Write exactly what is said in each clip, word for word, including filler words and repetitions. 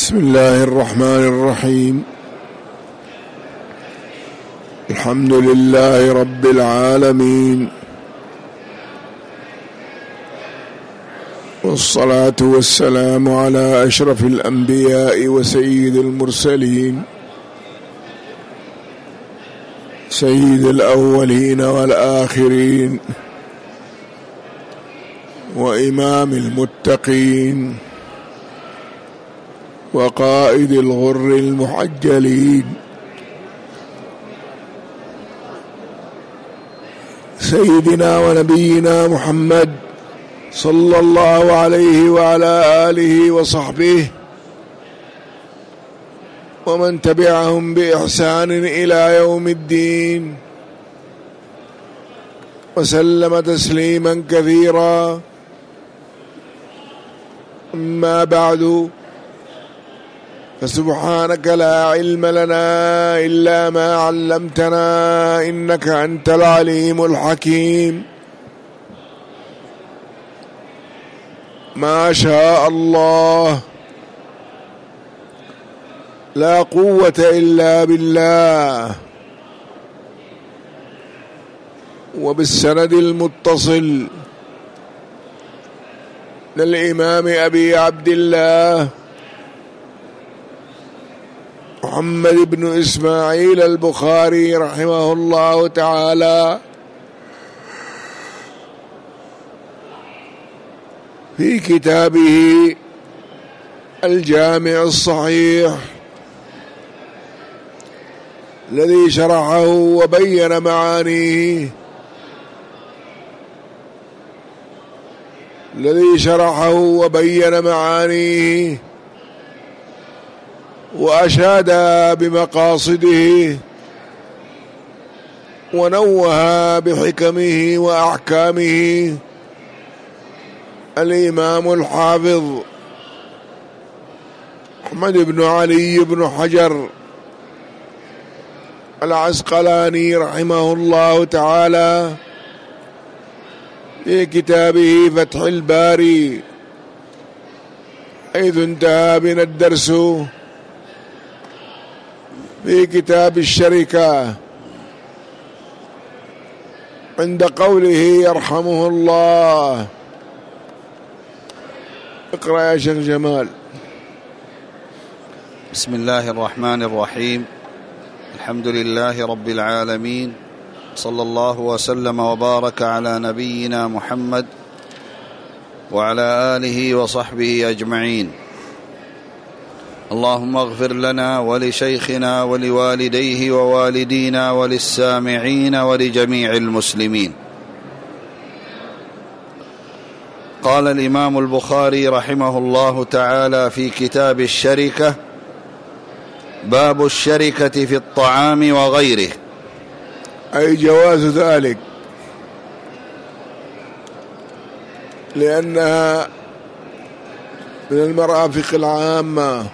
بسم الله الرحمن الرحيم. الحمد لله رب العالمين، والصلاة والسلام على أشرف الأنبياء وسيد المرسلين، سيد الأولين والآخرين، وإمام المتقين، وقائد الغر المحجلين، سيدنا ونبينا محمد صلى الله عليه وعلى آله وصحبه ومن تبعهم بإحسان إلى يوم الدين، وسلم تسليما كثيرا. أما بعد، فسبحانك لا علم لنا إلا ما علمتنا إنك أنت العليم الحكيم. ما شاء الله، لا قوة إلا بالله. وبالسند المتصل للإمام أبي عبد الله محمد بن إسماعيل البخاري رحمه الله تعالى في كتابه الجامع الصحيح الذي شرحه وبين معانيه الذي شرحه وبين معانيه وأشاد بمقاصده ونوه بحكمه وأحكامه الإمام الحافظ أحمد بن علي بن حجر العسقلاني رحمه الله تعالى في كتابه فتح الباري، حيث انتهى بنا الدرس في كتاب الشركة عند قوله يرحمه الله. اقرأ يا شيخ جمال. بسم الله الرحمن الرحيم. الحمد لله رب العالمين، صلى الله وسلم وبارك على نبينا محمد وعلى آله وصحبه أجمعين. اللهم اغفر لنا ولشيخنا ولوالديه ووالدينا وللسامعين ولجميع المسلمين. قال الإمام البخاري رحمه الله تعالى في كتاب الشركة: باب الشركة في الطعام وغيره، أي جواز ذلك، لأنها من المرافق العامة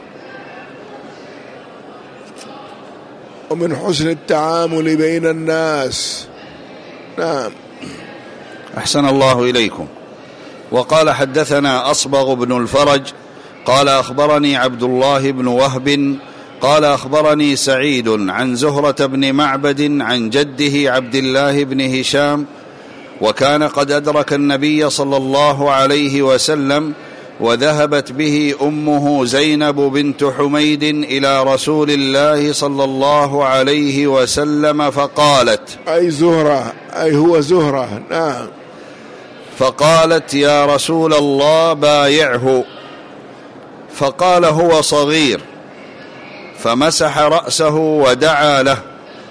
ومن حسن التعامل بين الناس. نعم. أحسن الله إليكم. وقال: حدثنا أصبغ بن الفرج قال أخبرني عبد الله بن وهب قال أخبرني سعيد عن زهرة بن معبد عن جده عبد الله بن هشام، وكان قد أدرك النبي صلى الله عليه وسلم، وذهبت به أمه زينب بنت حميد إلى رسول الله صلى الله عليه وسلم فقالت، أي زهرة، أي هو زهرة. نعم. فقالت: يا رسول الله بايعه. فقال: هو صغير. فمسح رأسه ودعا له.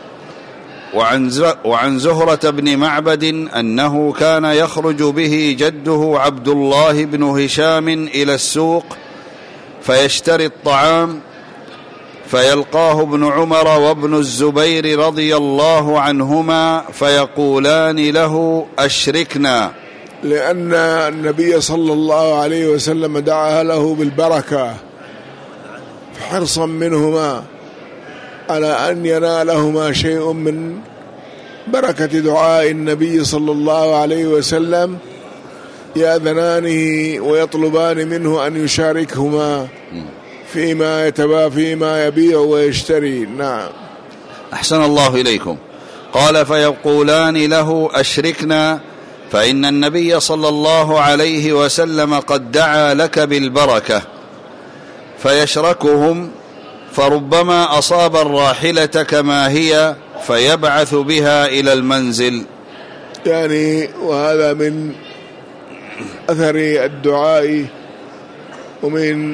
وعن زهرة بن معبد أنه كان يخرج به جده عبد الله بن هشام إلى السوق فيشتري الطعام، فيلقاه ابن عمر وابن الزبير رضي الله عنهما فيقولان له: أشركنا، لأن النبي صلى الله عليه وسلم دعا له بالبركة، حرصا منهما على أن ينالهما شيء من بركة دعاء النبي صلى الله عليه وسلم، يأذنانه ويطلبان منه أن يشاركهما فيما يتبا فيما يبيع ويشتري. نعم. أحسن الله إليكم. قال فيقولان له أشركنا، فإن النبي صلى الله عليه وسلم قد دعا لك بالبركة، فيشركهم، فربما أصاب الراحلة كما هي فيبعث بها إلى المنزل. يعني وهذا من أثر الدعاء ومن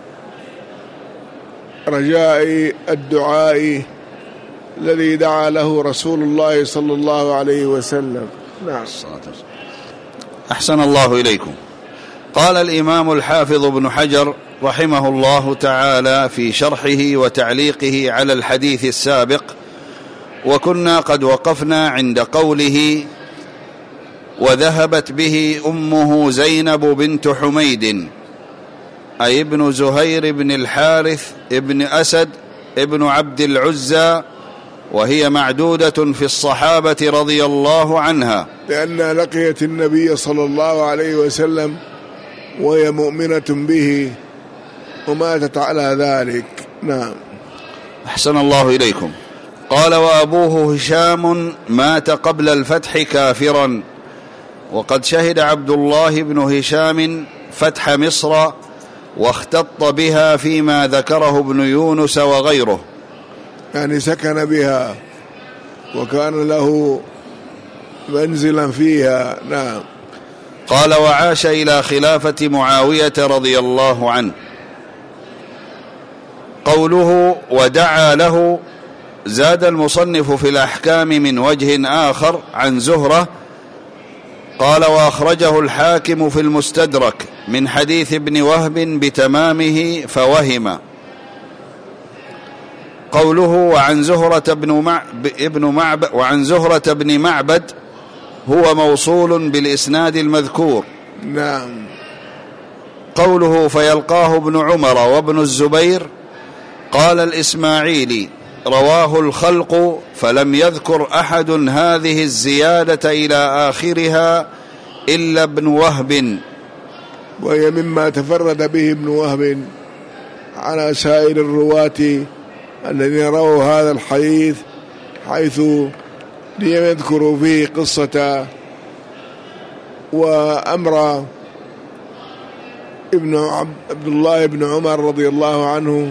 رجاء الدعاء الذي دعا له رسول الله صلى الله عليه وسلم. نعم. أحسن الله إليكم. قال الإمام الحافظ ابن حجر رحمه الله تعالى في شرحه وتعليقه على الحديث السابق: وكنا قد وقفنا عند قوله: وذهبت به أمه زينب بنت حميد، أي ابن زهير بن الحارث ابن أسد ابن عبد العزى، وهي معدودة في الصحابة رضي الله عنها، لأنها لقيت النبي صلى الله عليه وسلم وهي مؤمنة به وماتت على ذلك. نعم. أحسن الله إليكم. قال وأبوه هشام مات قبل الفتح كافرا، وقد شهد عبد الله بن هشام فتح مصر واختط بها فيما ذكره ابن يونس وغيره، يعني سكن بها وكان له منزلا فيها. نعم. قال وعاش إلى خلافة معاوية رضي الله عنه. قوله ودعا له، زاد المصنف في الأحكام من وجه آخر عن زهرة، قال وأخرجه الحاكم في المستدرك من حديث ابن وهب بتمامه فوهم. قوله وعن زهرة بن معب ابن معبد وعن زهرة بن معبد هو موصول بالإسناد المذكور. نعم. قوله فيلقاه ابن عمر وابن الزبير، قال الإسماعيلي رواه الخلق فلم يذكر أحد هذه الزيادة إلى آخرها إلا ابن وهب، وهي مما تفرد به ابن وهب على سائر الرواة الذين رووا هذا الحديث، حيث لم يذكروا فيه قصة وأمر ابن عبد الله بن عمر رضي الله عنه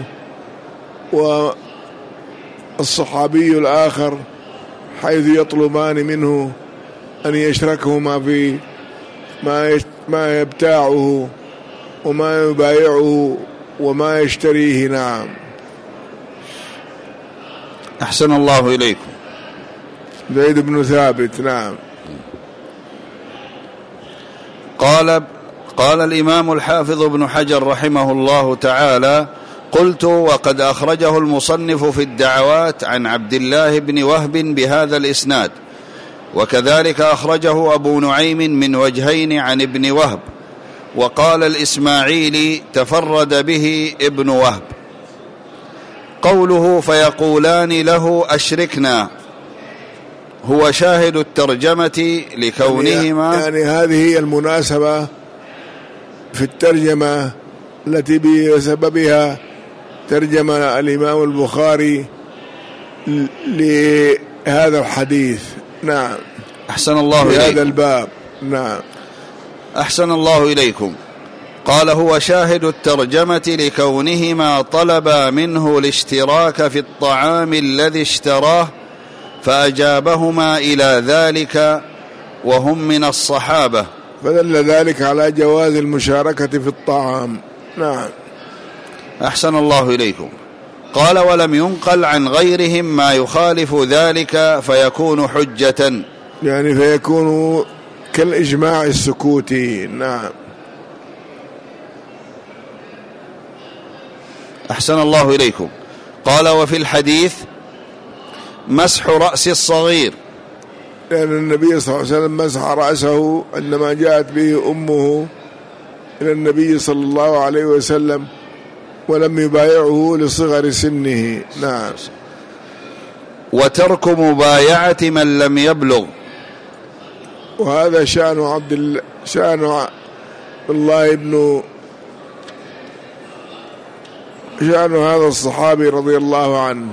والصحابي الآخر، حيث يطلبان منه أن يشركهما في ما ما يبتاعه وما يبايعه وما يشتريه. نعم. أحسن الله إليكم. زيد بن ثابت. نعم. قال قال الإمام الحافظ ابن حجر رحمه الله تعالى: قلت وقد أخرجه المصنف في الدعوات عن عبد الله بن وهب بهذا الإسناد، وكذلك أخرجه أبو نعيم من وجهين عن ابن وهب، وقال الإسماعيلي تفرد به ابن وهب. قوله فيقولان له أشركنا هو شاهد الترجمة لكونهما، يعني هذه هي المناسبة في الترجمة التي بسببها ترجم الإمام البخاري لهذا الحديث. نعم. أحسن الله إليكم. هذا الباب. نعم. أحسن الله إليكم. قال هو شاهد الترجمة لكونهما طلبا منه الاشتراك في الطعام الذي اشتراه فأجابهما إلى ذلك وهم من الصحابة، فدل ذلك على جواز المشاركة في الطعام. نعم. أحسن الله إليكم. قال ولم ينقل عن غيرهم ما يخالف ذلك فيكون حجة، يعني فيكون كالإجماع السكوتي. نعم. أحسن الله إليكم. قال وفي الحديث مسح رأس الصغير، لأن النبي صلى الله عليه وسلم مسح رأسه عندما جاءت به أمه إلى النبي صلى الله عليه وسلم ولم يبايعه لصغر سنه. نعم. وترك مبايعة من لم يبلغ، وهذا شأن عبد الله شأن الله ابن شأن هذا الصحابي رضي الله عنه.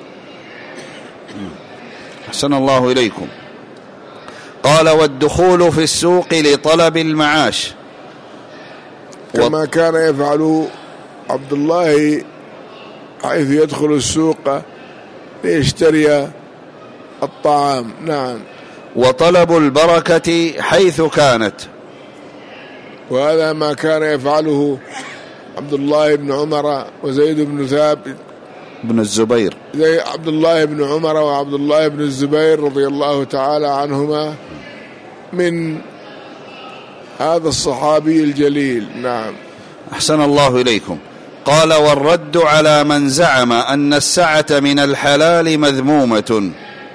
أحسن الله إليكم. قال: والدخول في السوق لطلب المعاش، كما كان يفعل عبد الله حيث يدخل السوق ليشتري الطعام. نعم. وطلب البركة حيث كانت، وهذا ما كان يفعله عبد الله بن عمر وزيد بن ثابت بن الزبير زي عبد الله بن عمر وعبد الله بن الزبير رضي الله تعالى عنهما من هذا الصحابي الجليل. نعم. أحسن الله إليكم. قال: والرد على من زعم أن السعة من الحلال مذمومة،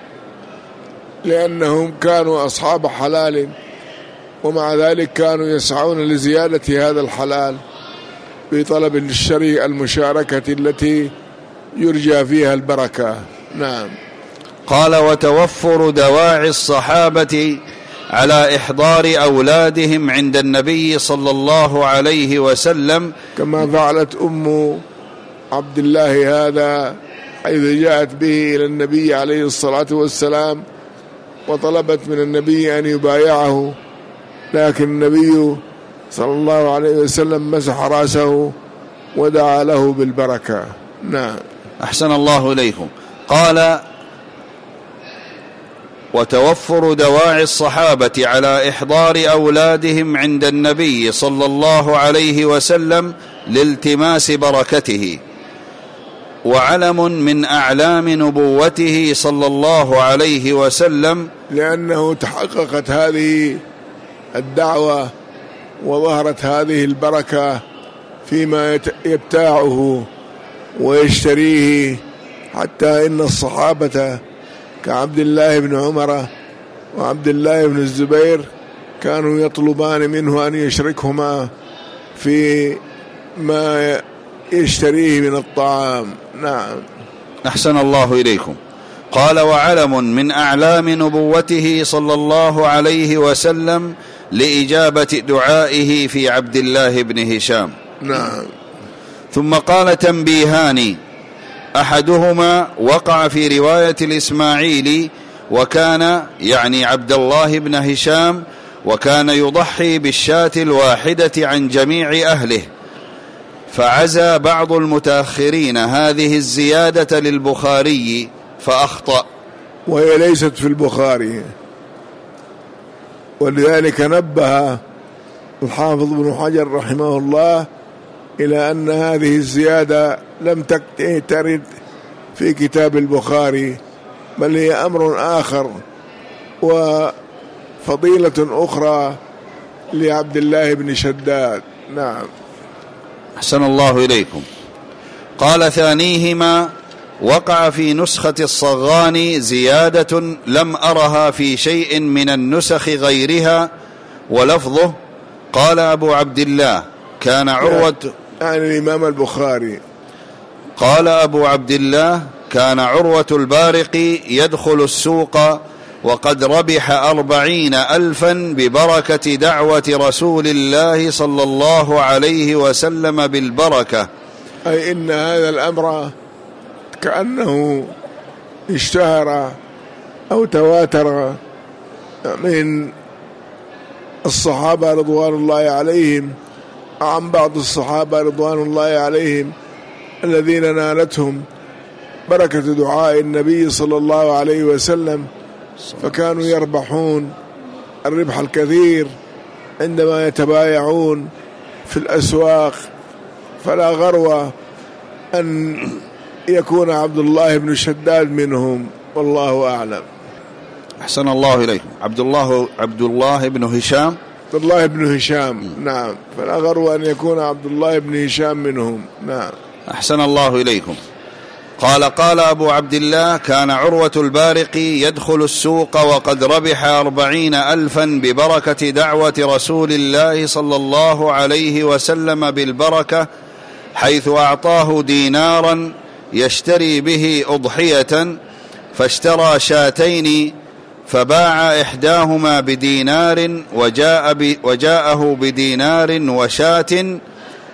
لأنهم كانوا أصحاب حلال ومع ذلك كانوا يسعون لزيادة هذا الحلال بطلب الشريك المشاركة التي يرجى فيها البركة. نعم. قال: وتوفر دواعي الصحابة على إحضار أولادهم عند النبي صلى الله عليه وسلم، كما فعلت أم عبد الله هذا حيث جاءت به إلى النبي عليه الصلاة والسلام وطلبت من النبي أن يبايعه، لكن النبي صلى الله عليه وسلم مسح رأسه ودعا له بالبركة. نعم. أحسن الله إليكم. قال: وتوفر دواعي الصحابة على إحضار أولادهم عند النبي صلى الله عليه وسلم لالتماس بركته، وعلم من أعلام نبوته صلى الله عليه وسلم، لأنه تحققت هذه الدعوة وظهرت هذه البركة فيما يبتاعه ويشتريه، حتى إن الصحابة كعبد الله بن عمر وعبد الله بن الزبير كانوا يطلبان منه أن يشركهما في ما يشتريه من الطعام. نعم. أحسن الله إليكم. قال: وعلم من أعلام نبوته صلى الله عليه وسلم لإجابة دعائه في عبد الله بن هشام. نعم. ثم قال: تنبيهان، أحدهما وقع في رواية الإسماعيلي، وكان يعني عبد الله بن هشام، وكان يضحي بالشاة الواحدة عن جميع أهله، فعزى بعض المتأخرين هذه الزيادة للبخاري فأخطأ، وهي ليست في البخاري، ولذلك نبه الحافظ بن حجر رحمه الله إلى أن هذه الزيادة لم ترد في كتاب البخاري، بل هي أمر آخر وفضيلة أخرى لعبد الله بن شداد. نعم. أحسن الله إليكم. قال: ثانيهما وقع في نسخة الصغاني زيادة لم أرها في شيء من النسخ غيرها، ولفظه: قال أبو عبد الله كان عروة، يعني الإمام البخاري، قال أبو عبد الله كان عروة البارقي يدخل السوق وقد ربح أربعين ألفا ببركة دعوة رسول الله صلى الله عليه وسلم بالبركة. أي إن هذا الأمر كأنه اشتهر أو تواتر من الصحابة رضوان الله عليهم عن بعض الصحابة رضوان الله عليهم الذين نالتهم بركة دعاء النبي صلى الله عليه وسلم، فكانوا يربحون الربح الكثير عندما يتبايعون في الأسواق، فلا غرو أن يكون عبد الله بن شداد منهم، والله أعلم. أحسن الله إليكم. عبد الله عبد الله بن هشام عبد الله بن هشام. نعم. فلا غرو أن يكون عبد الله بن هشام منهم. نعم. أحسن الله إليكم. قال: قال أبو عبد الله كان عروة البارقي يدخل السوق وقد ربح أربعين ألفا ببركة دعوة رسول الله صلى الله عليه وسلم بالبركة، حيث أعطاه دينارا يشتري به أضحية، فاشترى شاتين فباع إحداهما بدينار وجاء ب وجاءه بدينار وشاة،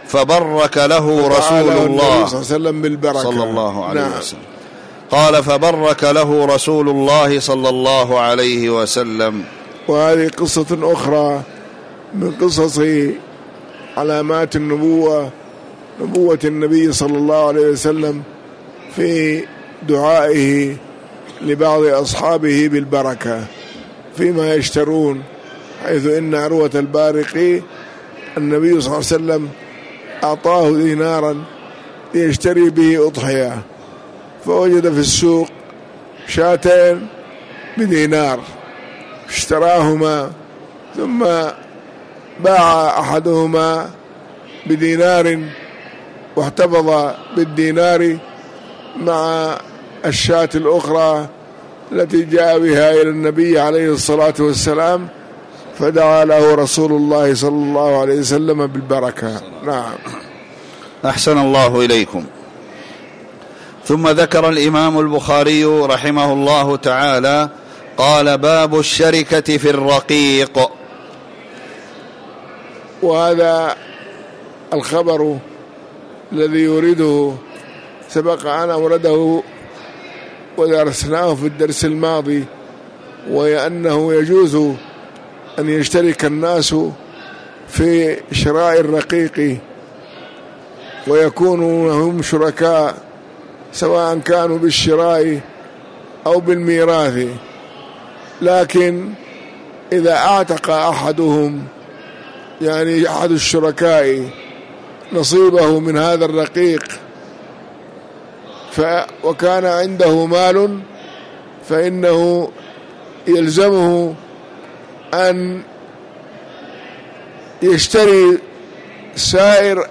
فبرك له رسول الله صلى الله عليه وسلم بالبركة صلى الله عليه نعم. وسلم. قال فبرك له رسول الله صلى الله عليه وسلم. وهذه قصة أخرى من قصص علامات النبوة، نبوة النبي صلى الله عليه وسلم في دعائه لبعض أصحابه بالبركة فيما يشترون، حيث إن عروة البارقي النبي صلى الله عليه وسلم أعطاه دينارا ليشتري به أضحية، فوجد في السوق شاتين بدينار اشتراهما، ثم باع أحدهما بدينار واحتفظ بالدينار مع الشاة الأخرى التي جاء بها إلى النبي عليه الصلاة والسلام، فدعا له رسول الله صلى الله عليه وسلم بالبركة. نعم. أحسن الله إليكم. ثم ذكر الإمام البخاري رحمه الله تعالى قال باب الشركة في الرقيق. وهذا الخبر الذي يريده سبق أن أورده ودرسناه في الدرس الماضي، وهي أنه يجوز أن يشترك الناس في شراء الرقيق ويكونوا هم شركاء، سواء كانوا بالشراء أو بالميراث، لكن إذا اعتق أحدهم يعني أحد الشركاء نصيبه من هذا الرقيق ف وكان عنده مال، فإنه يلزمه أن يشتري سائر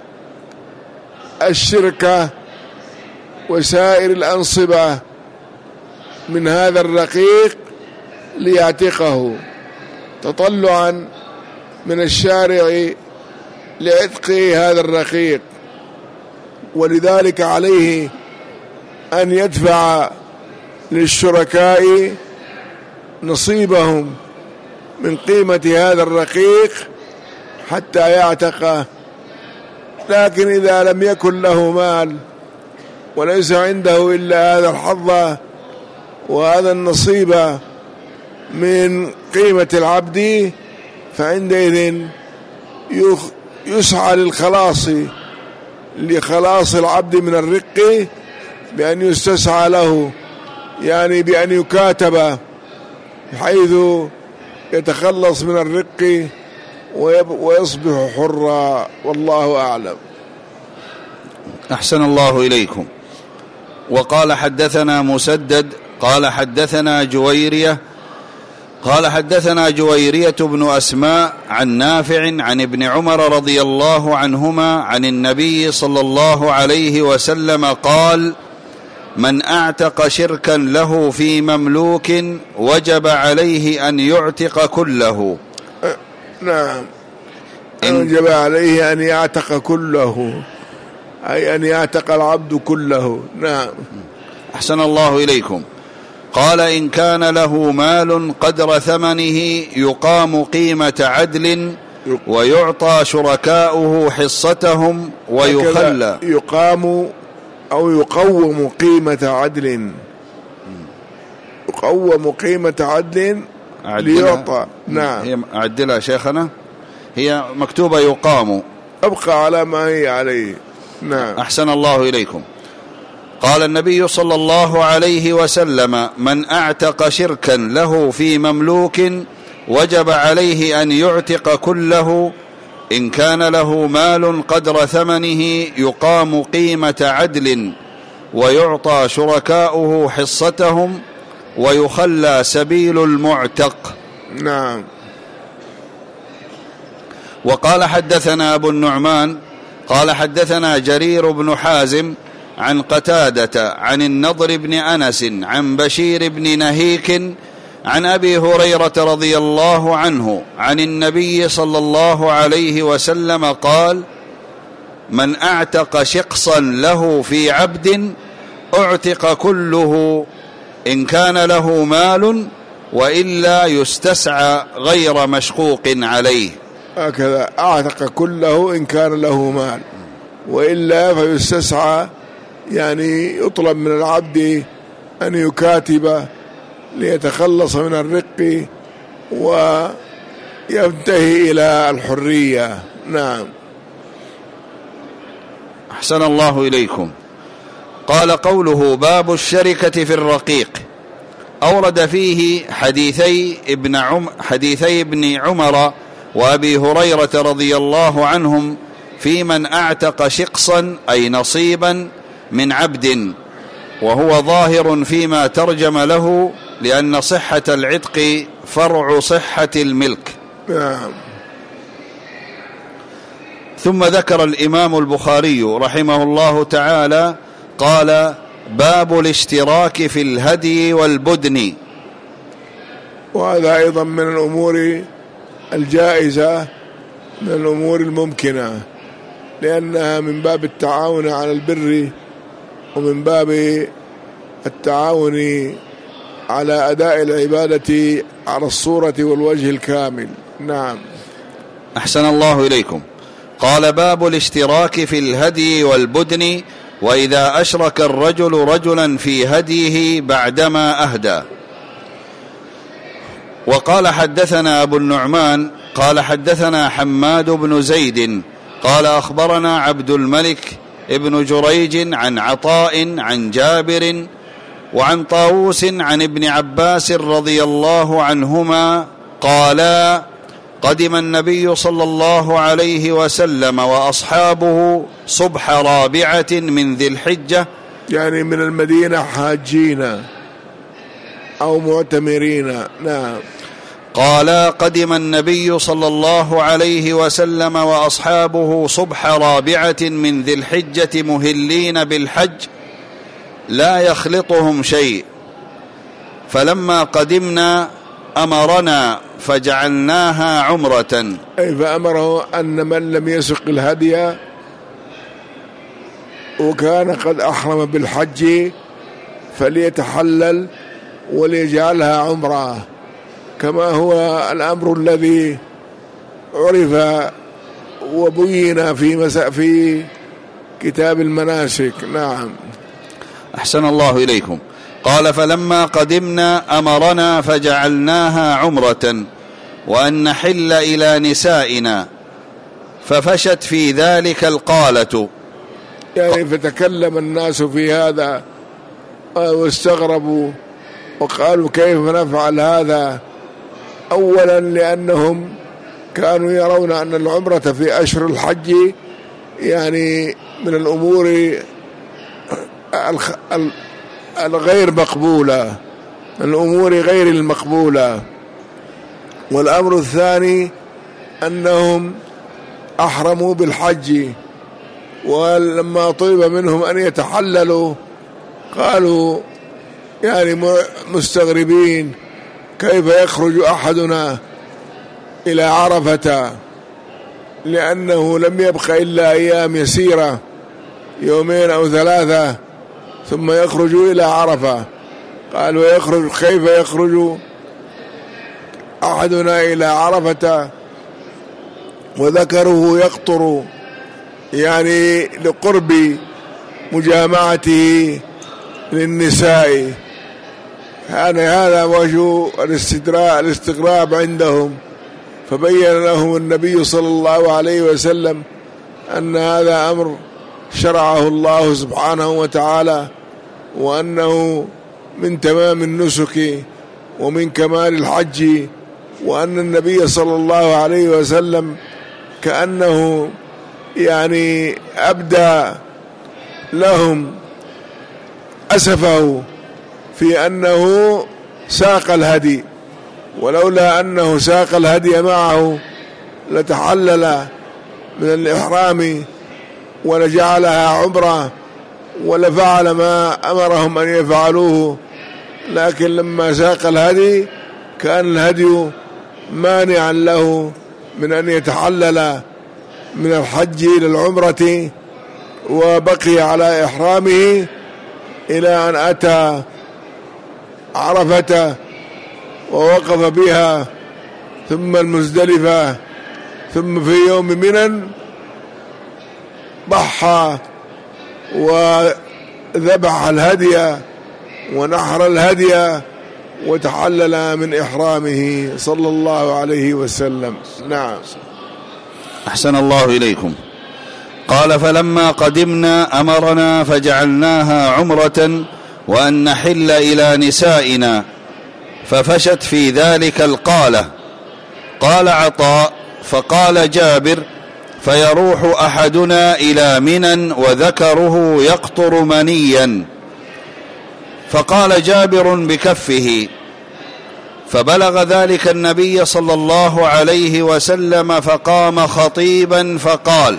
الشركة وسائر الأنصبة من هذا الرقيق ليعتقه تطلعا من الشارع لعتق هذا الرقيق، ولذلك عليه أن يدفع للشركاء نصيبهم من قيمة هذا الرقيق حتى يعتقه. لكن إذا لم يكن له مال وليس عنده إلا هذا الحظ وهذا النصيب من قيمة العبد، فعندئذ يسعى للخلاص لخلاص العبد من الرق بأن يستسعى له، يعني بأن يكاتب حيث يتخلص من الرق ويصبح حرا، والله أعلم. أحسن الله إليكم. وقال حدثنا مسدد قال حدثنا جويرية قال حدثنا جويرية بن أسماء عن نافع عن ابن عمر رضي الله عنهما عن النبي صلى الله عليه وسلم قال: من أعتق شركا له في مملوك وجب عليه أن يعتق كله. نعم، وجب عليه أن يعتق كله، أي أن يعتق العبد كله. نعم. أحسن الله إليكم. قال: إن كان له مال قدر ثمنه يقام قيمة عدل ويعطى شركاؤه حصتهم ويخلى. يقام أو يقوم قيمة عدل، يقوم قيمة عدل ليعطى. نعم. هي أعدلها شيخنا، هي مكتوبة يقام، أبقى على ما هي عليه. نعم. أحسن الله إليكم. قال النبي صلى الله عليه وسلم: من أعتق شركا له في مملوك وجب عليه أن يعتق كله. إن كان له مال قدر ثمنه يقام قيمة عدل ويعطى شركاؤه حصتهم ويخلى سبيل المعتق. نعم. وقال حدثنا أبو النعمان قال حدثنا جرير بن حازم عن قتادة عن النضر بن أنس عن بشير بن نهيك عن أبي هريرة رضي الله عنه عن النبي صلى الله عليه وسلم قال: من أعتق شخصا له في عبد أعتق كله إن كان له مال، وإلا يستسعى غير مشقوق عليه. هكذا أعتق كله إن كان له مال. وإلا فيستسعى يعني يطلب من العبد أن يكاتب ليتخلص من الرق وينتهي إلى الحرية. نعم. أحسن الله إليكم. قال قوله باب الشركة في الرقيق، أورد فيه حديثي ابن, عم حديثي ابن عمر وأبي هريرة رضي الله عنهم في من أعتق شقصا أي نصيبا من عبد، وهو ظاهر فيما ترجم له لأن صحة العتق فرع صحة الملك. نعم. ثم ذكر الإمام البخاري رحمه الله تعالى قال باب الاشتراك في الهدي والبدن، وهذا أيضا من الأمور الجائزة، من الأمور الممكنة، لأنها من باب التعاون على البر ومن باب التعاون على أداء العبادة على الصورة والوجه الكامل. نعم. أحسن الله إليكم. قال باب الاشتراك في الهدي والبدن، وإذا أشرك الرجل رجلا في هديه بعدما أهدى. وقال حدثنا أبو النعمان قال حدثنا حماد بن زيد قال أخبرنا عبد الملك ابن جريج عن عطاء عن جابر وعن طاووس عن ابن عباس رضي الله عنهما قالا قدم النبي صلى الله عليه وسلم وأصحابه صبح رابعة من ذي الحجة، يعني من المدينة حاجين أو معتمرين. نعم. قال قدم النبي صلى الله عليه وسلم وأصحابه صبح رابعة من ذي الحجة مهلين بالحج لا يخلطهم شيء، فلما قدمنا أمرنا فجعلناها عمرة، أي فأمره أن من لم يسق الهدي وكان قد أحرم بالحج فليتحلل وليجعلها عمرة، كما هو الأمر الذي عرف وبين في مساء في كتاب المناسك. نعم. أحسن الله إليكم. قال فلما قدمنا أمرنا فجعلناها عمرة وأن نحل إلى نسائنا، ففشت في ذلك القالة، يعني فتكلم الناس في هذا واستغربوا وقالوا كيف نفعل هذا، أولا لأنهم كانوا يرون أن العمرة في أشهر الحج يعني من الأمور الغير مقبولة، الأمور غير المقبولة. والأمر الثاني أنهم أحرموا بالحج، ولما طلب منهم أن يتحللوا قالوا يعني مستغربين كيف يخرج أحدنا إلى عرفة، لأنه لم يبق إلا أيام يسيرة، يومين أو ثلاثة، ثم يخرج إلى عرفة. قالوا يخرج كيف يخرج أحدنا إلى عرفة وذكره يقطر، يعني لقرب مجامعته للنساء. هذا وجه الاستغراب عندهم، فبين لهم النبي صلى الله عليه وسلم أن هذا أمر شرعه الله سبحانه وتعالى، وأنه من تمام النسك ومن كمال الحج، وأن النبي صلى الله عليه وسلم كأنه يعني أبدى لهم أسفه في أنه ساق الهدي، ولولا أنه ساق الهدي معه لتحلل من الإحرام ولجعلها عمرة ولفعل ما أمرهم أن يفعلوه، لكن لما ساق الهدي كان الهدي مانعا له من أن يتحلل من الحج للعمرة، وبقي على إحرامه إلى أن أتى عرفة ووقف بها، ثم المزدلفة، ثم في يوم منى ضحى وذبح الهدي ونحر الهدي وتحلل من إحرامه صلى الله عليه وسلم. نعم. أحسن الله إليكم. قال فلما قدمنا أمرنا فجعلناها عمرة وأن نحل إلى نسائنا، ففشت في ذلك القالة. قال عطاء فقال جابر فيروح أحدنا إلى منى وذكره يقطر منيا، فقال جابر بكفه، فبلغ ذلك النبي صلى الله عليه وسلم فقام خطيبا فقال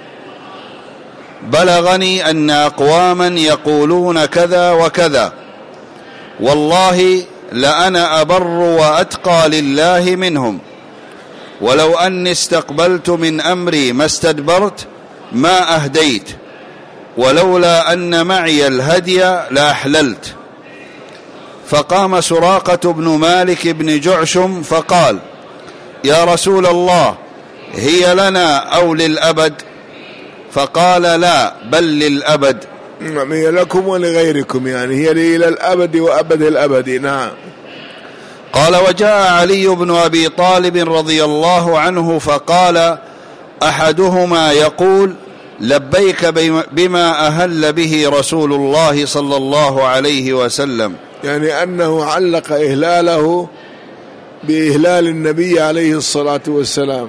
بلغني أن أقواما يقولون كذا وكذا، والله لأنا أبر وأتقى لله منهم، ولو أني استقبلت من أمري ما استدبرت ما أهديت، ولولا أن معي الهدي لأحللت. فقام سراقة بن مالك بن جعشم فقال يا رسول الله هي لنا أو للأبد؟ فقال لا بل للأبد. هي لكم ولغيركم، يعني هي لي إلى الأبد وأبد الأبد. نعم. قال وجاء علي بن أبي طالب رضي الله عنه فقال أحدهما يقول لبيك بما أهل به رسول الله صلى الله عليه وسلم، يعني أنه علق إهلاله بإهلال النبي عليه الصلاة والسلام،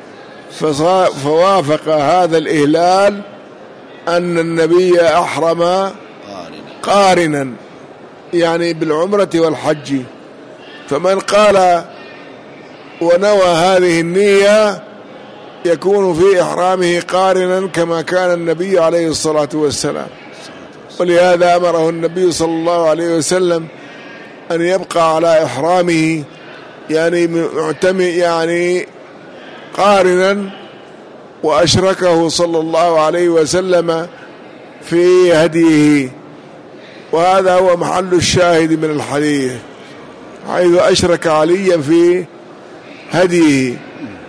فوافق هذا الإهلال أن النبي أحرم قارنا يعني بالعمرة والحج. فمن قال ونوى هذه النية يكون في إحرامه قارنا كما كان النبي عليه الصلاة والسلام، ولهذا أمره النبي صلى الله عليه وسلم أن يبقى على إحرامه يعني معتمد يعني قارنا، وأشركه صلى الله عليه وسلم في هديه. وهذا هو محل الشاهد من الحديث، حيث أشرك عليا في هديه.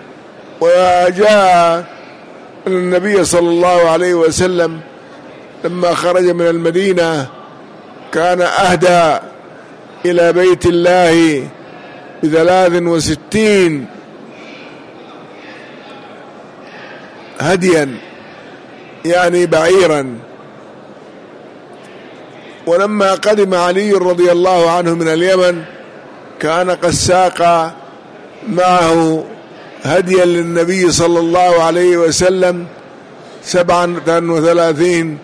وجاء النبي صلى الله عليه وسلم لما خرج من المدينة كان أهدى إلى بيت الله بثلاث وستين هديا يعني بعيرا. ولما قدم علي رضي الله عنه من اليمن كان قد ساق معه هديا للنبي صلى الله عليه وسلم سبعا وثلاثين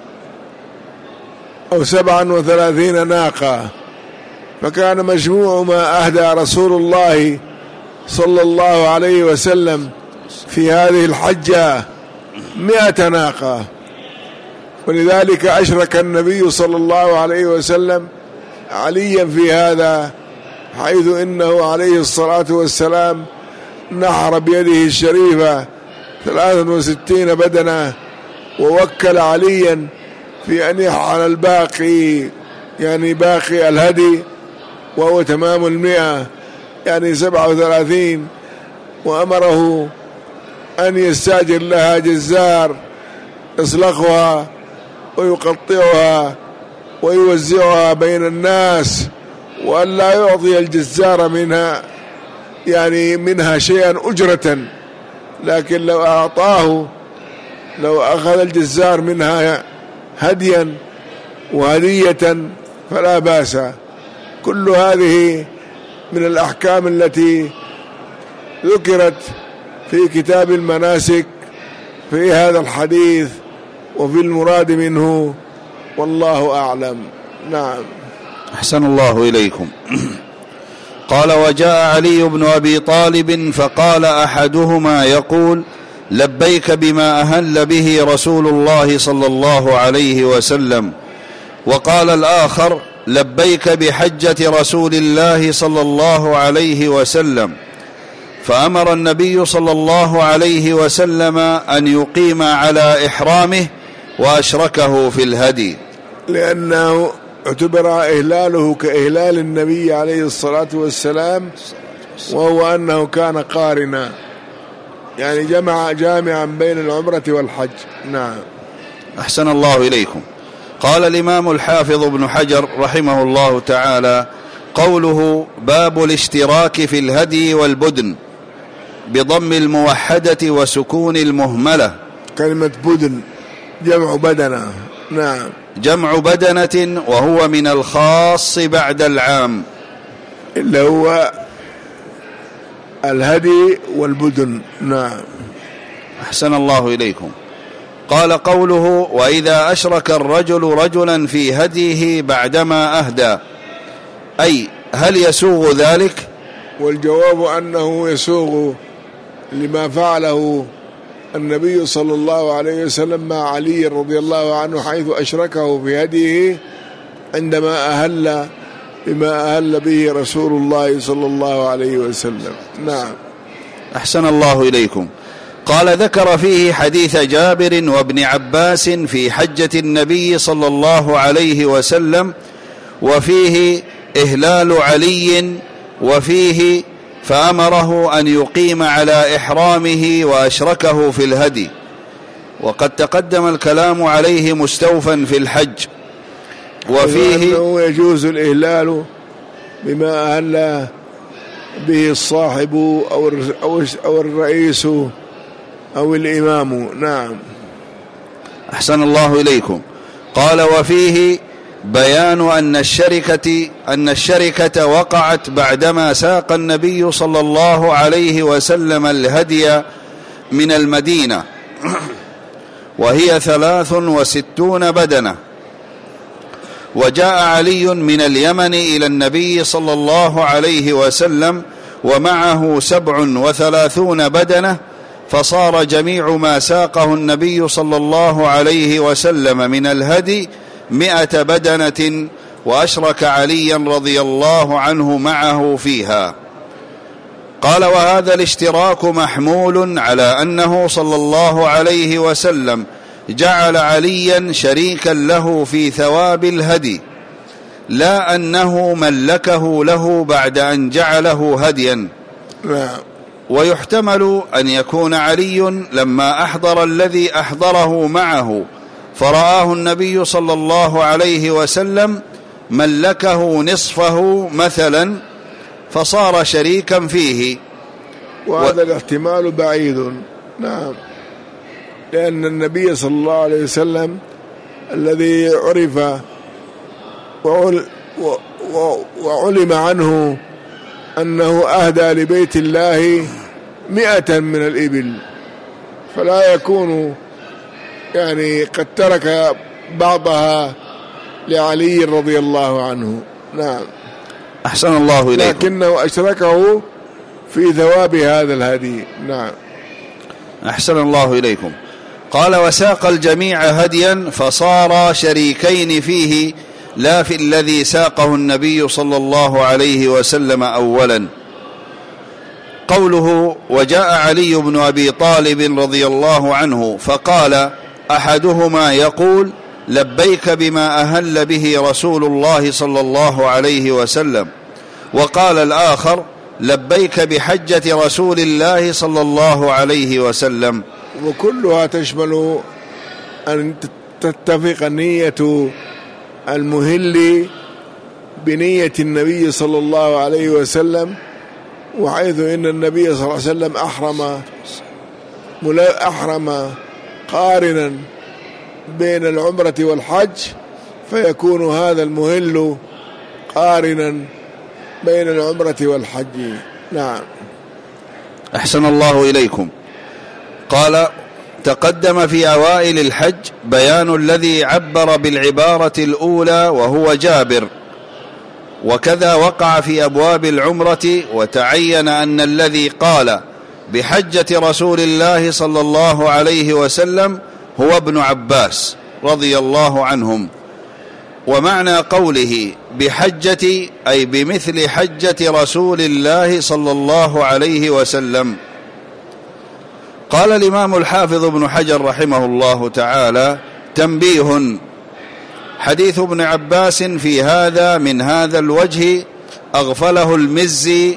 أو سبعا وثلاثين ناقة، فكان مجموع ما أهدى رسول الله صلى الله عليه وسلم في هذه الحجة مئة ناقة. ولذلك أشرك النبي صلى الله عليه وسلم عليا في هذا، حيث إنه عليه الصلاة والسلام نحر بيده الشريفة ثلاثة وستين بدنة، ووكل عليا في أن يحل الباقي يعني باقي الهدي وهو تمام المئة يعني سبعة وثلاثين، وأمره أن يستأجر لها جزار يسلخها ويقطعها ويوزعها بين الناس، وأن لا يعطي الجزار منها يعني منها شيئا أجرة، لكن لو أعطاه لو أخذ الجزار منها هديا وهدية فلا بأس. كل هذه من الأحكام التي ذكرت في كتاب المناسك في هذا الحديث وفي المراد منه، والله أعلم. نعم. أحسن الله إليكم. قال وجاء علي بن أبي طالب فقال أحدهما يقول لبيك بما أهل به رسول الله صلى الله عليه وسلم، وقال الآخر لبيك بحجة رسول الله صلى الله عليه وسلم. فأمر النبي صلى الله عليه وسلم أن يقيم على إحرامه وأشركه في الهدي، لأنه اعتبر إهلاله كإهلال النبي عليه الصلاة والسلام، وهو أنه كان قارنا. يعني جمع جامعا بين العمرة والحج. نعم. أحسن الله إليكم. قال الإمام الحافظ ابن حجر رحمه الله تعالى: قوله باب الاشتراك في الهدي والبدن بضم الموحدة وسكون المهملة. كلمة بدن جمع بدنة. نعم. جمع بدنة، وهو من الخاص بعد العام، اللي هو الهدي والبدن. نعم. أحسن الله إليكم. قال قوله وإذا أشرك الرجل رجلا في هديه بعدما أهدى، أي هل يسوغ ذلك؟ والجواب أنه يسوغ لما فعله النبي صلى الله عليه وسلم مع علي رضي الله عنه، حيث أشركه في هديه عندما أهل بما أهل به رسول الله صلى الله عليه وسلم. نعم. أحسن الله إليكم. قال ذكر فيه حديث جابر وابن عباس في حجة النبي صلى الله عليه وسلم، وفيه إهلال علي، وفيه فأمره أن يقيم على إحرامه وأشركه في الهدي، وقد تقدم الكلام عليه مستوفا في الحج. وفيه أنه يجوز الإهلال بما أهل به الصاحب أو الرئيس أو الإمام. نعم. أحسن الله إليكم. قال وفيه بيان أن الشركة أن الشركة وقعت بعدما ساق النبي صلى الله عليه وسلم الهدي من المدينة، وهي ثلاث وستون بدنة، وجاء علي من اليمن إلى النبي صلى الله عليه وسلم ومعه سبع وثلاثون بدنة، فصار جميع ما ساقه النبي صلى الله عليه وسلم من الهدي مئة بدنة، وأشرك عليا رضي الله عنه معه فيها. قال وهذا الاشتراك محمول على أنه صلى الله عليه وسلم جعل عليا شريكا له في ثواب الهدي، لا أنه ملكه له بعد أن جعله هديا. ويحتمل أن يكون علي لما أحضر الذي أحضره معه فرآه النبي صلى الله عليه وسلم ملكه نصفه مثلا، فصار شريكا فيه، وهذا و... الاحتمال بعيد. نعم. لأن النبي صلى الله عليه وسلم الذي عرف وعل... و... و... وعلم عنه أنه أهدى لبيت الله مئة من الإبل، فلا يكون يعني قد ترك بعضها لعلي رضي الله عنه. نعم. أحسن الله إليكم. لكنه أشركه في ثواب هذا الهدي. نعم. أحسن الله إليكم. قال وساق الجميع هديا فصار شريكين فيه، لا في الذي ساقه النبي صلى الله عليه وسلم أولا. قوله وجاء علي بن أبي طالب رضي الله عنه فقال أحدهما يقول لبيك بما أهل به رسول الله صلى الله عليه وسلم، وقال الآخر لبيك بحجة رسول الله صلى الله عليه وسلم. وكلها تشمل أن تتفق نية المهل بنية النبي صلى الله عليه وسلم، وحيث إن النبي صلى الله عليه وسلم أحرم أحرم قارنا بين العمرة والحج، فيكون هذا المهل قارنا بين العمرة والحج. نعم. أحسن الله إليكم. قال تقدم في أوائل الحج بيان الذي عبر بالعبارة الأولى وهو جابر، وكذا وقع في أبواب العمرة، وتعين أن الذي قال بحجة رسول الله صلى الله عليه وسلم هو ابن عباس رضي الله عنهم. ومعنى قوله بحجة أي بمثل حجة رسول الله صلى الله عليه وسلم. قال الإمام الحافظ ابن حجر رحمه الله تعالى تنبيه: حديث ابن عباس في هذا من هذا الوجه أغفله المزي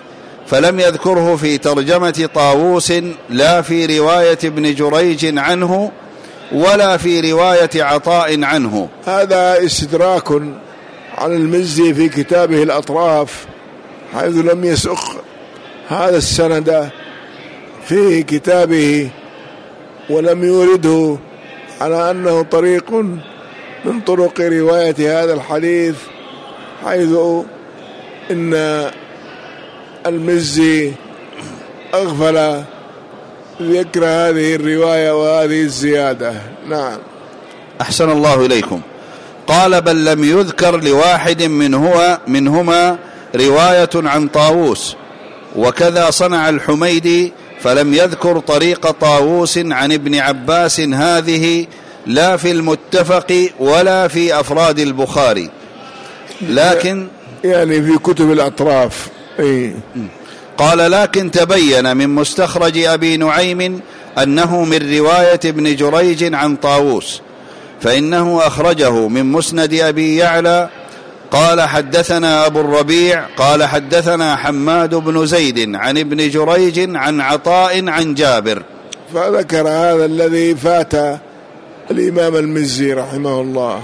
فلم يذكره في ترجمة طاووس لا في رواية ابن جريج عنه ولا في رواية عطاء عنه. هذا استدراك على المزي في كتابه الأطراف، حيث لم يسق هذا السند في كتابه ولم يورده على أنه طريق من طرق رواية هذا الحديث، حيث إن المزي أغفل ذكر هذه الرواية وهذه الزيادة. نعم. أحسن الله إليكم. قال بل لم يذكر لواحد منه منهما رواية عن طاووس، وكذا صنع الحميدي، فلم يذكر طريق طاووس عن ابن عباس هذه لا في المتفق ولا في أفراد البخاري، لكن يعني في كتب الأطراف. إيه؟ قال لكن تبين من مستخرج أبي نعيم أنه من رواية ابن جريج عن طاووس، فإنه أخرجه من مسند أبي يعلى. قال حدثنا أبو الربيع قال حدثنا حماد بن زيد عن ابن جريج عن عطاء عن جابر. فذكر هذا الذي فات الإمام المزي رحمه الله.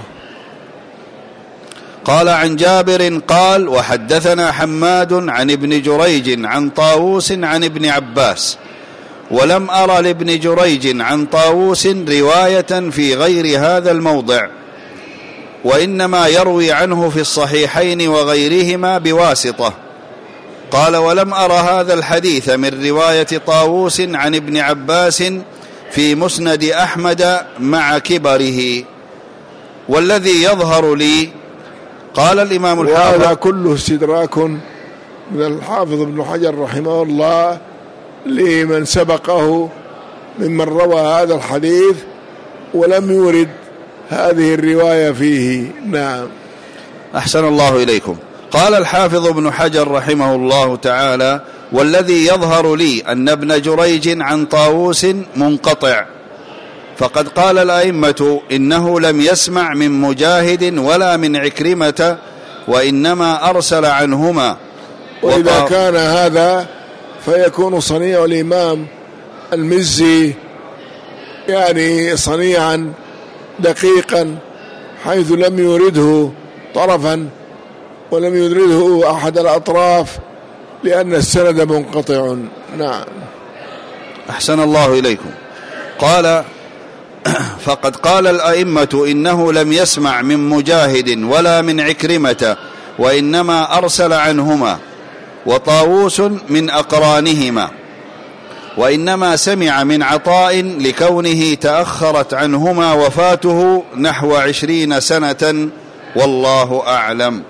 قال عن جابر قال وحدثنا حماد عن ابن جريج عن طاووس عن ابن عباس، ولم أرى لابن جريج عن طاووس رواية في غير هذا الموضع، وإنما يروي عنه في الصحيحين وغيرهما بواسطة. قال ولم أرى هذا الحديث من رواية طاووس عن ابن عباس في مسند أحمد مع كبره. والذي يظهر لي، قال الإمام الحافظ، وهذا كله استدراك من الحافظ ابن حجر رحمه الله لمن سبقه ممن روى هذا الحديث ولم يورد هذه الرواية فيه. نعم. أحسن الله إليكم. قال الحافظ ابن حجر رحمه الله تعالى والذي يظهر لي أن ابن جريج عن طاووس منقطع، فقد قال الأئمة إنه لم يسمع من مجاهد ولا من عكرمة، وإنما أرسل عنهما. وإذا كان هذا فيكون صنيع الإمام المزي يعني صنيعا دقيقا، حيث لم يورده طرفا ولم يورده أحد الأطراف لأن السند منقطع. نعم. أحسن الله إليكم. قال فقد قال الأئمة إنه لم يسمع من مجاهد ولا من عكرمة، وإنما أرسل عنهما، وطاووس من أقرانهما، وإنما سمع من عطاء لكونه تأخرت عنهما وفاته نحو عشرين سنة، والله أعلم.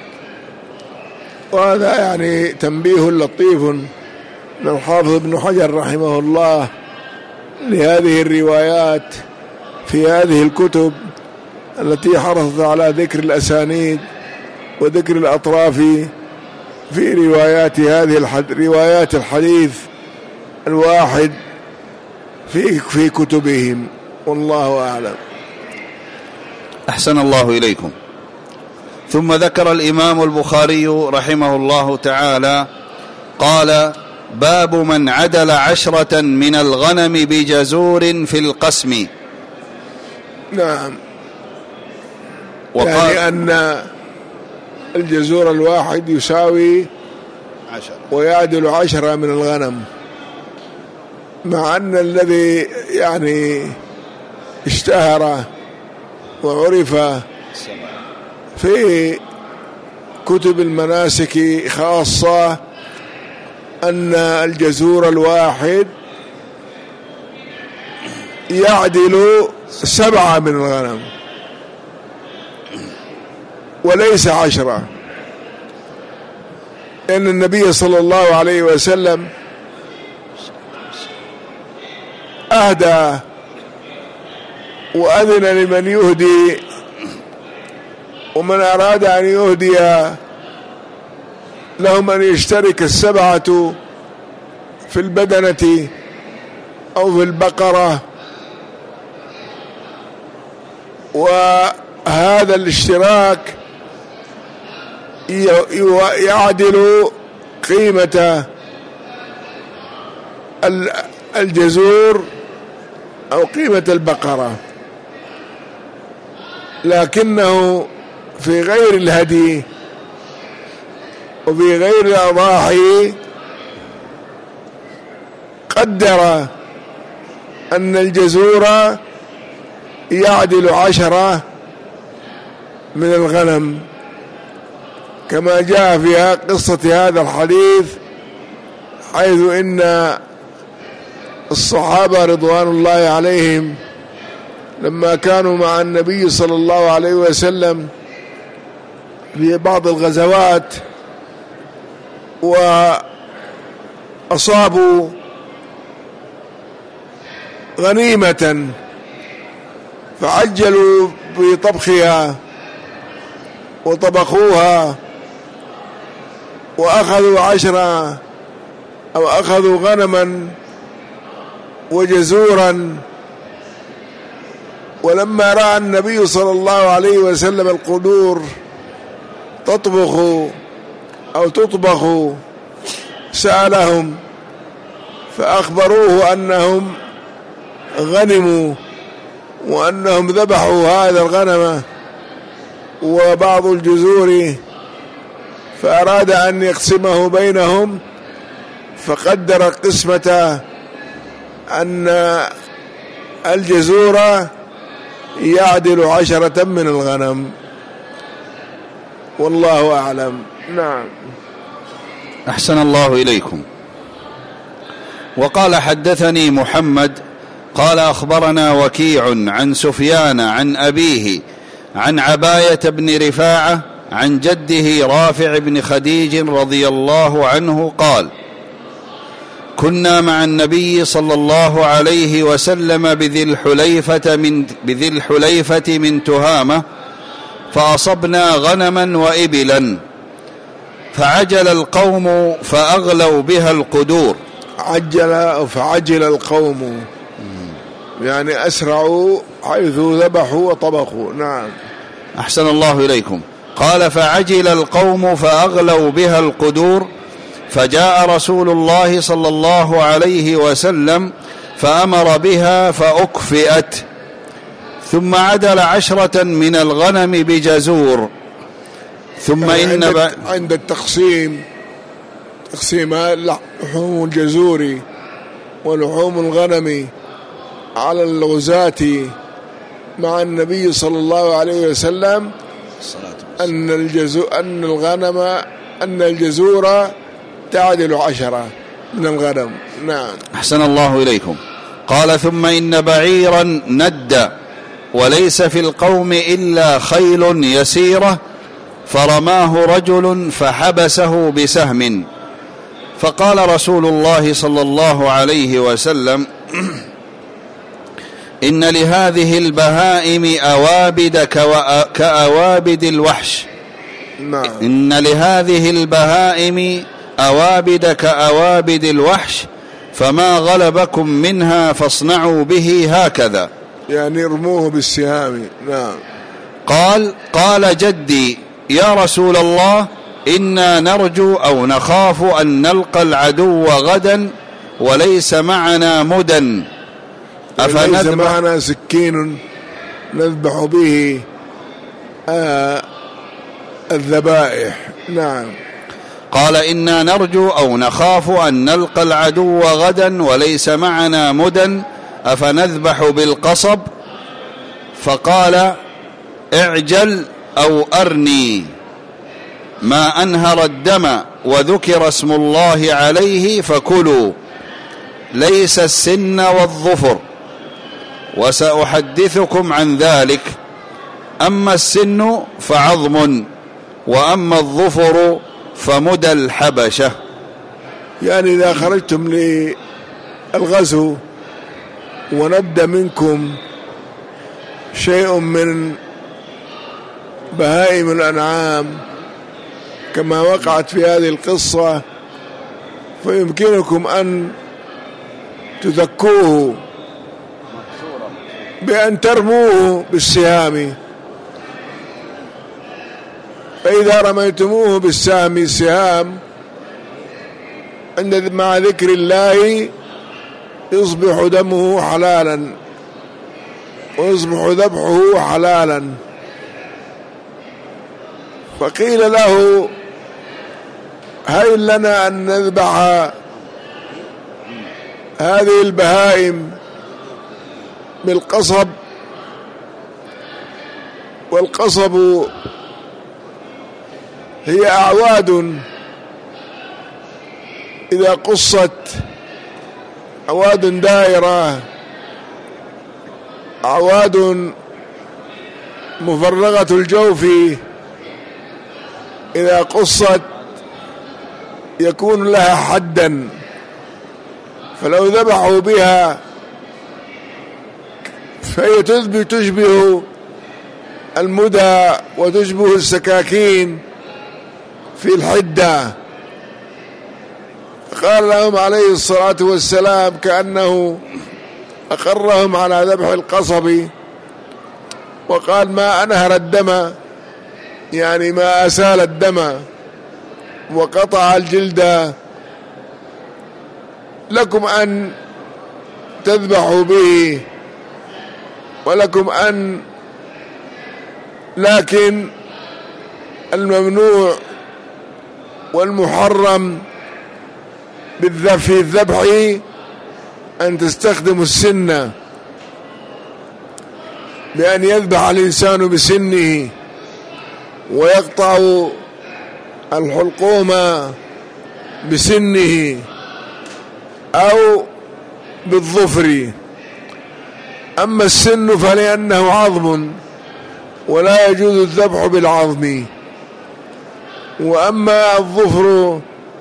وهذا يعني تنبيه لطيف من الحافظ ابن حجر رحمه الله لهذه الروايات في هذه الكتب التي حرصت على ذكر الأسانيد وذكر الأطراف في روايات هذه الحد روايات الحديث الواحد في في كتبهم، والله أعلم. أحسن الله إليكم. ثم ذكر الإمام البخاري رحمه الله تعالى قال باب من عدل عشرة من الغنم بجزور في القسم. نعم. يعني أن الجزور الواحد يساوي عشر ويعدل عشرة من الغنم، مع أن الذي يعني اشتهر وعرف في كتب المناسك خاصة أن الجزور الواحد يعدل سبعة من الغنم وليس عشرة، لأن النبي صلى الله عليه وسلم أهدى وأذن لمن يهدي، ومن أراد أن يهدي لهم أن يشترك السبعة في البدنة أو في البقرة، وهذا الاشتراك يعدل قيمة الجزور أو قيمة البقرة، لكنه في غير الهدي وفي غير الأضاحي قدر أن الجزور يعدل عشرة من الغنم، كما جاء في قصة هذا الحديث، حيث إن الصحابة رضوان الله عليهم لما كانوا مع النبي صلى الله عليه وسلم في بعض الغزوات وأصابوا غنيمة فعجلوا بطبخها وطبخوها وأخذوا عشرة أو أخذوا غنما وجزورا، ولما رأى النبي صلى الله عليه وسلم القدور تطبخ أو تطبخ سألهم فأخبروه أنهم غنموا وأنهم ذبحوا هذا الغنم وبعض الجزور، فأراد أن يقسمه بينهم، فقدر قسمة أن الجزور يعدل عشرة من الغنم، والله أعلم. نعم. أحسن الله إليكم. وقال حدثني محمد قال أخبرنا وكيع عن سفيان عن أبيه عن عباية بن رفاعة عن جده رافع بن خديج رضي الله عنه قال: كنا مع النبي صلى الله عليه وسلم بذي الحليفة من, بذي الحليفة من تهامة، فأصبنا غنما وإبلا، فعجل القوم فأغلوا بها القدور. عجل فعجل القوم يعني أسرعوا حيث ذبحوا وطبخوا. نعم. أحسن الله إليكم. قال: فعجل القوم فأغلوا بها القدور، فجاء رسول الله صلى الله عليه وسلم فأمر بها فأكفئت، ثم عدل عشرة من الغنم بجزور. ثم إن عند, عند التقسيم تقسيم لحوم الجزور ولحوم الغنم على الغزاة مع النبي صلى الله عليه وسلم أن الجزو أن الغنم أن الجزور تعدل عشرة من الغنم. نعم. أحسن الله إليكم. قال: ثم إن بعيرا ند وليس في القوم إلا خيل يسيرة، فرماه رجل فحبسه بسهم، فقال رسول الله صلى الله عليه وسلم: إن لهذه البهائم أوابد كأوابد الوحش. نعم. إن لهذه البهائم أوابد كأوابد الوحش، فما غلبكم منها فاصنعوا به هكذا، يعني ارموه بالسهام. نعم. قال: قال جدي: يا رسول الله، إنا نرجو أو نخاف أن نلقى العدو غدا وليس معنا مدى، ليس معنا سكين نذبح به آه الذبائح. نعم. قال: إنا نرجو أو نخاف أن نلقى العدو غدا وليس معنا مدى، أفنذبح بالقصب؟ فقال: اعجل أو أرني ما أنهر الدم وذكر اسم الله عليه فكلوا، ليس السن والظفر، وسأحدثكم عن ذلك. أما السن فعظم، وأما الظفر فمدى الحبشة. يعني إذا خرجتم للغزو وند منكم شيء من بهائم الأنعام كما وقعت في هذه القصة، فيمكنكم أن تذكوه بأن ترموه بالسهام، فإذا رميتموه بالسهم السهام عند مع ذكر الله يصبح دمه حلالا ويصبح ذبحه حلالا. فقيل له: هل لنا أن نذبح هذه البهائم بالقصب؟ والقصب هي أعواد إذا قصت، أعواد دائرة، أعواد مفرغة الجوف، إذا قصت يكون لها حدا، فلو ذبحوا بها فهي تشبه المدى وتشبه السكاكين في الحدة. قال لهم عليه الصلاة والسلام كأنه أقرهم على ذبح القصب، وقال: ما أنهر الدم، يعني ما أسال الدم وقطع الجلد، لكم أن تذبحوا به ولكم أن، لكن الممنوع والمحرم في الذبح أن تستخدموا السن، بأن يذبح الإنسان بسنه ويقطع الحلقوم بسنه أو بالظفر. أما السن فلأنه عظم ولا يجوز الذبح بالعظم، وأما الظفر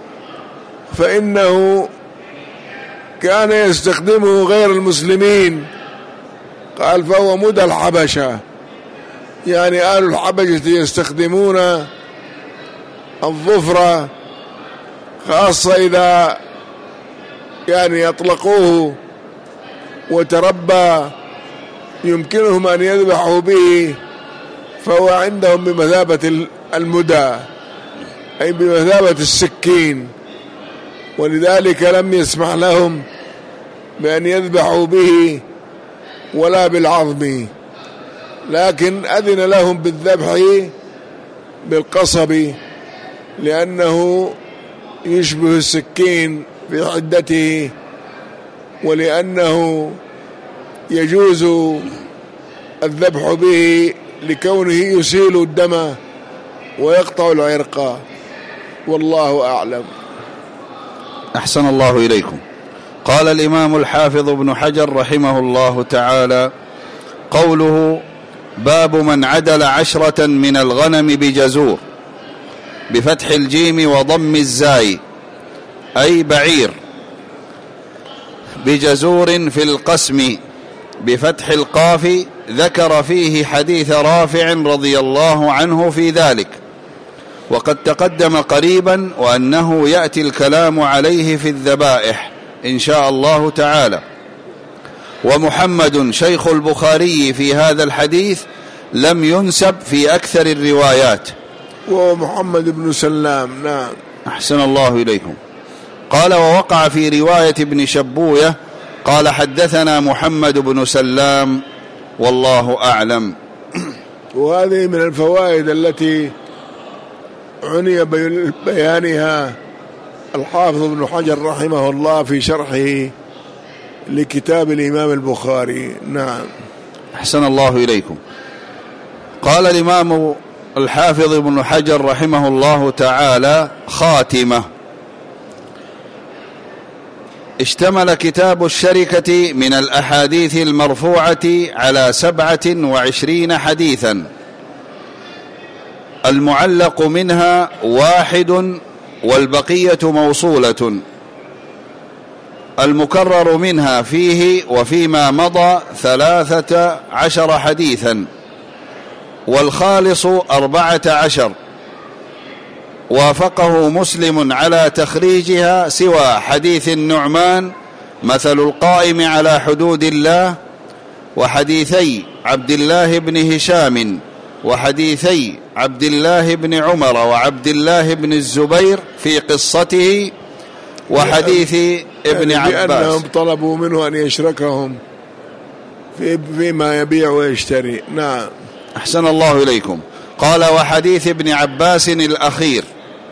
فإنه كان يستخدمه غير المسلمين، قال: فهو مدى الحبشة، يعني آل الحبشة يستخدمون الظفر، خاصة إذا يعني يطلقوه وتربى يمكنهم أن يذبحوا به، فهو عندهم بمثابة المدى، أي بمثابة السكين، ولذلك لم يسمح لهم بأن يذبحوا به ولا بالعظم، لكن أذن لهم بالذبح بالقصب لأنه يشبه السكين في حدته، ولأنه يجوز الذبح به لكونه يسيل الدم ويقطع العرق، والله أعلم. أحسن الله إليكم. قال الإمام الحافظ ابن حجر رحمه الله تعالى: قوله: باب من عدل عشرة من الغنم بجزور، بفتح الجيم وضم الزاي، أي بعير، بجزور في القسم بفتح القاف، ذكر فيه حديث رافع رضي الله عنه في ذلك، وقد تقدم قريبا، وأنه يأتي الكلام عليه في الذبائح إن شاء الله تعالى. ومحمد شيخ البخاري في هذا الحديث لم ينسب في أكثر الروايات، ومحمد بن سلام. نعم. أحسن الله إليكم. قال: ووقع في رواية ابن شبوية قال: حدثنا محمد بن سلام، والله أعلم. وهذه من الفوائد التي عني بيانها الحافظ ابن حجر رحمه الله في شرحه لكتاب الإمام البخاري. نعم. أحسن الله إليكم. قال الإمام الحافظ ابن حجر رحمه الله تعالى: خاتمة. اشتمل كتاب الشركة من الأحاديث المرفوعة على سبعة وعشرين حديثا، المعلق منها واحد والبقية موصولة، المكرر منها فيه وفيما مضى ثلاثة عشر حديثا، والخالص أربعة عشر. وافقه مسلم على تخريجها سوى حديث النعمان مثل القائم على حدود الله، وحديثي عبد الله بن هشام، وحديثي عبد الله بن عمر وعبد الله بن الزبير في قصته، وحديث ابن يعني عباس بأنهم طلبوا منه أن يشركهم في فيما يبيع ويشتري. نعم. أحسن الله إليكم. قال وحديث ابن عباس الأخير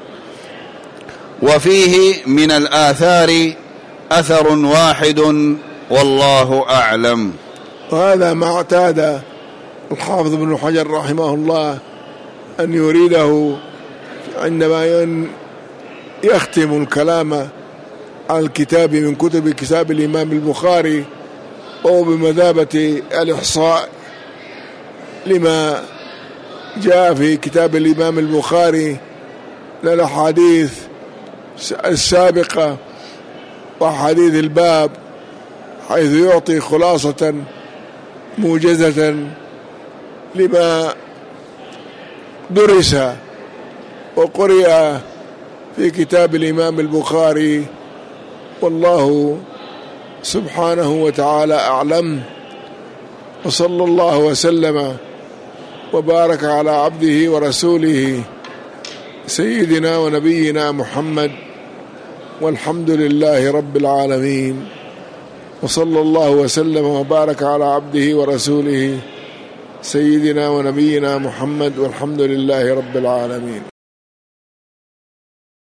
وفيه من الآثار أثر واحد والله أعلم. وهذا ما اعتاد الحافظ ابن حجر رحمه الله أن يريده عندما يختم الكلام على الكتاب من كتب كتاب الإمام البخاري أو بمثابة الإحصاء لما جاء في كتاب الإمام البخاري من الأحاديث السابقة وحديث الباب، حيث يعطي خلاصة موجزة لما درس وقرئ في كتاب الإمام البخاري، والله سبحانه وتعالى أعلم. وصلى الله وسلم وبارك على عبده ورسوله سيدنا ونبينا محمد، والحمد لله رب العالمين. وصلى الله وسلم وبارك على عبده ورسوله سيدنا ونبينا محمد، والحمد لله رب العالمين.